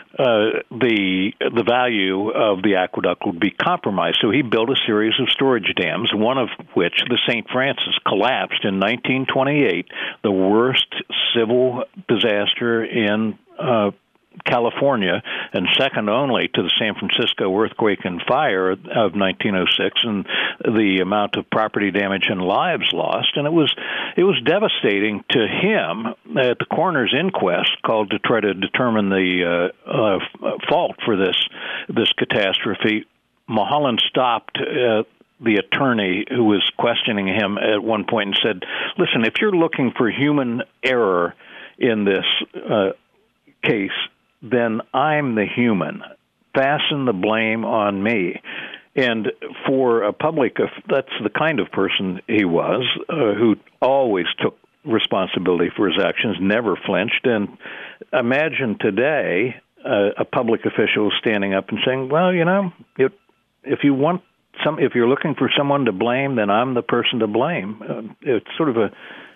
the value of the aqueduct would be compromised. So he built a series of storage dams, one of which, the St. Francis, collapsed in 1928, the worst civil disaster in California, and second only to the San Francisco earthquake and fire of 1906, and the amount of property damage and lives lost. And it was devastating to him. At the coroner's inquest, called to try to determine the fault for this catastrophe, Mulholland stopped the attorney who was questioning him at one point and said, "Listen, if you're looking for human error in this case, then I'm the human. Fasten the blame on me." And for a public, that's the kind of person he was, who always took responsibility for his actions, never flinched. And imagine today a public official standing up and saying, "Well, if you're looking for someone to blame, then I'm the person to blame." It's sort of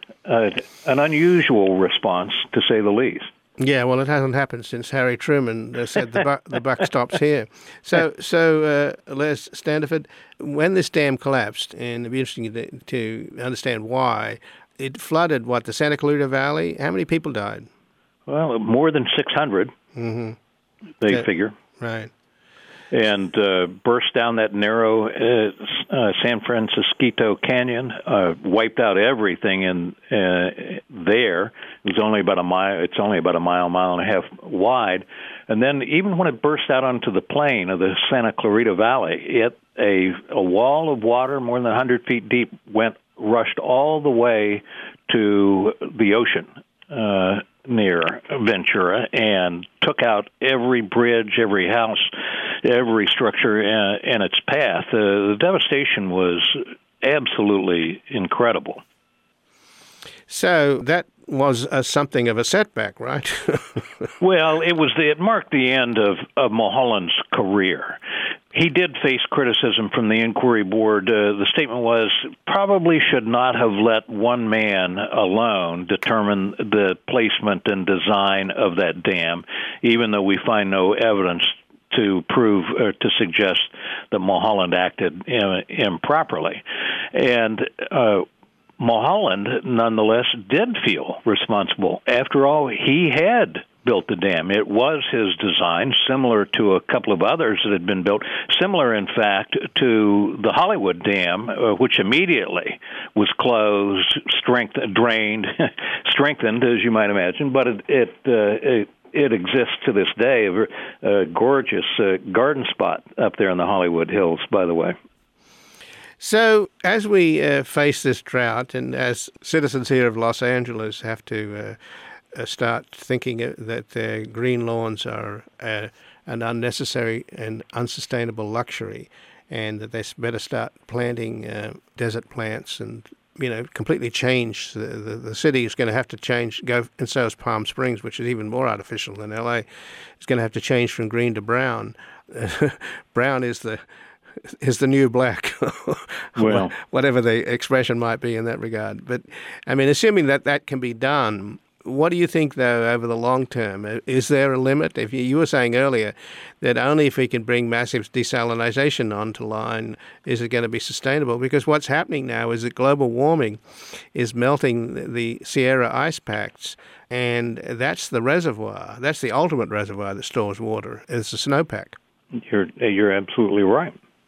an unusual response, to say the least. Yeah, well, it hasn't happened since Harry Truman said the buck stops here. So, Les Standiford, when this dam collapsed, and it'd be interesting to understand why, it flooded, the Santa Clarita Valley? How many people died? Well, more than 600, they figure. Right. And burst down that narrow San Francisco Canyon, wiped out everything in there. It was only about a mile. It's only about a mile and a half wide. And then even when it burst out onto the plain of the Santa Clarita Valley, a wall of water more than 100 feet deep rushed all the way to the ocean near Ventura and took out every bridge, every house, every structure in its path. The devastation was absolutely incredible. So that was something of a setback, right? Well, it marked the end of Mulholland's career. He did face criticism from the inquiry board. The statement was probably should not have let one man alone determine the placement and design of that dam, even though we find no evidence to prove or to suggest that Mulholland acted improperly. And Mulholland, nonetheless, did feel responsible. After all, he had built the dam. It was his design, similar to a couple of others that had been built, similar, in fact, to the Hollywood Dam, which immediately was closed, drained, strengthened, as you might imagine, but it exists to this day, a gorgeous garden spot up there in the Hollywood Hills, by the way. So as we face this drought, and as citizens here of Los Angeles have to start thinking that green lawns are an unnecessary and unsustainable luxury, and that they better start planting desert plants and completely change. The city is going to have to change, and so is Palm Springs, which is even more artificial than LA. It's going to have to change from green to brown. Brown is the new black, well, whatever the expression might be in that regard. But, I mean, assuming that can be done, what do you think, though, over the long term? Is there a limit? If you were saying earlier that only if we can bring massive desalination onto line is it going to be sustainable, because what's happening now is that global warming is melting the Sierra ice packs, and that's the reservoir. That's the ultimate reservoir that stores water. It's the snowpack. You're absolutely right.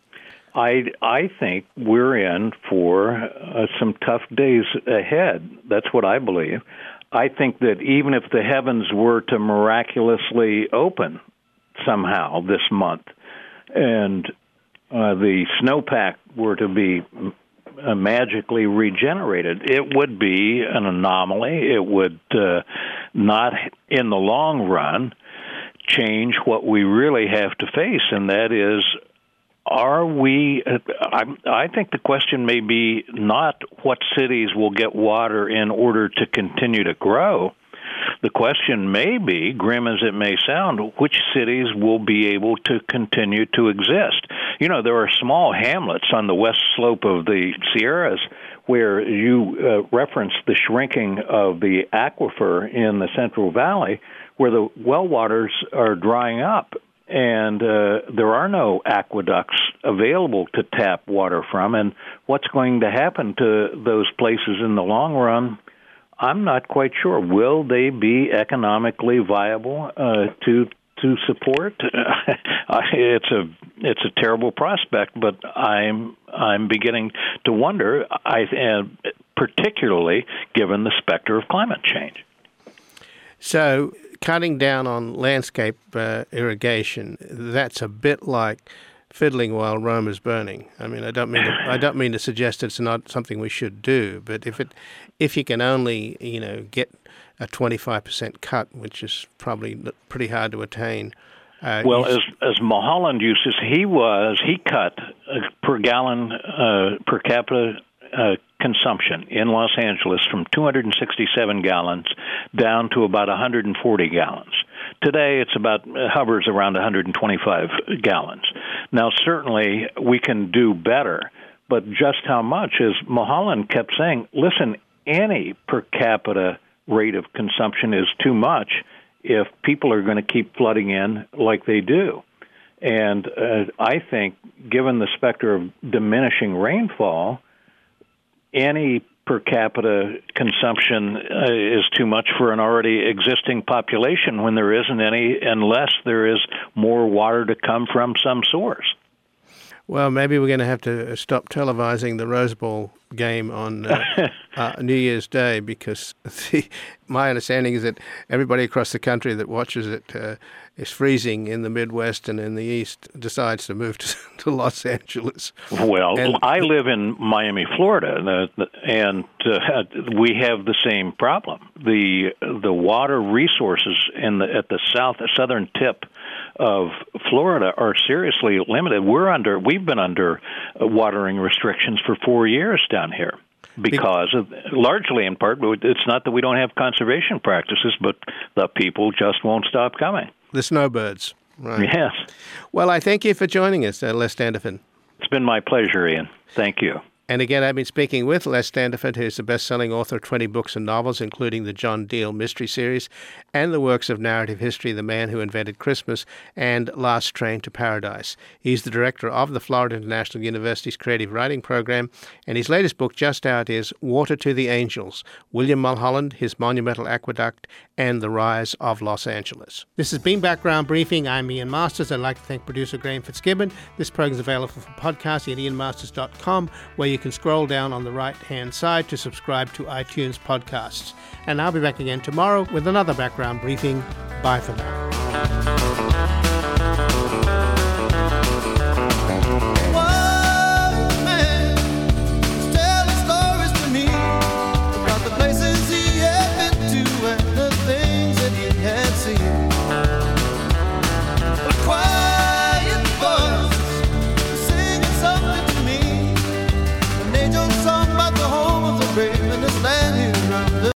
I think we're in for some tough days ahead. That's what I believe. I think that even if the heavens were to miraculously open somehow this month, and the snowpack were to be magically regenerated, it would be an anomaly. It would not, in the long run, change what we really have to face, and that is, are we, I think the question may be not what cities will get water in order to continue to grow. The question may be, grim as it may sound, which cities will be able to continue to exist. You know, there are small hamlets on the west slope of the Sierras where you referenced the shrinking of the aquifer in the Central Valley, where the well waters are drying up, and there are no aqueducts available to tap water from. And what's going to happen to those places in the long run, I'm not quite sure. Will they be economically viable to support? It's a terrible prospect, but I'm beginning to wonder, particularly given the specter of climate change. So, cutting down on landscape irrigation, that's a bit like fiddling while Rome is burning. I mean, I don't mean to suggest it's not something we should do, but if you can only get a 25% cut, which is probably pretty hard to attain. Well, as Mulholland uses, he cut per gallon per capita consumption in Los Angeles from 267 gallons down to about 140 gallons. Today, it's hovers around 125 gallons. Now, certainly, we can do better, but just how much? As Mulholland kept saying, listen, any per capita rate of consumption is too much if people are going to keep flooding in like they do. And I think, given the specter of diminishing rainfall, any per capita consumption is too much for an already existing population when there isn't any, unless there is more water to come from some source. Well, maybe we're going to have to stop televising the Rose Bowl game on New Year's Day, because my understanding is that everybody across the country that watches it is freezing in the Midwest and in the East decides to move to Los Angeles. Well, I live in Miami, Florida, and we have the same problem. The water resources at the southern tip of Florida are seriously limited. We've been under watering restrictions for 4 years down here because of, largely in part, it's not that we don't have conservation practices, but the people just won't stop coming. The snowbirds, right? Yes. Well, I thank you for joining us, Les Standiford. It's been my pleasure, Ian. Thank you. And again, I've been speaking with Les Standiford, who's the best-selling author of 20 books and novels, including the John Diehl Mystery Series and the works of narrative history, The Man Who Invented Christmas and Last Train to Paradise. He's the director of the Florida International University's Creative Writing Program, and his latest book just out is Water to the Angels, William Mulholland, His Monumental Aqueduct, and the Rise of Los Angeles. This has been Background Briefing. I'm Ian Masters. I'd like to thank producer Graham Fitzgibbon. This program is available for podcasting at ianmasters.com, where you can scroll down on the right-hand side to subscribe to iTunes podcasts. And I'll be back again tomorrow with another Background Briefing. Bye for now.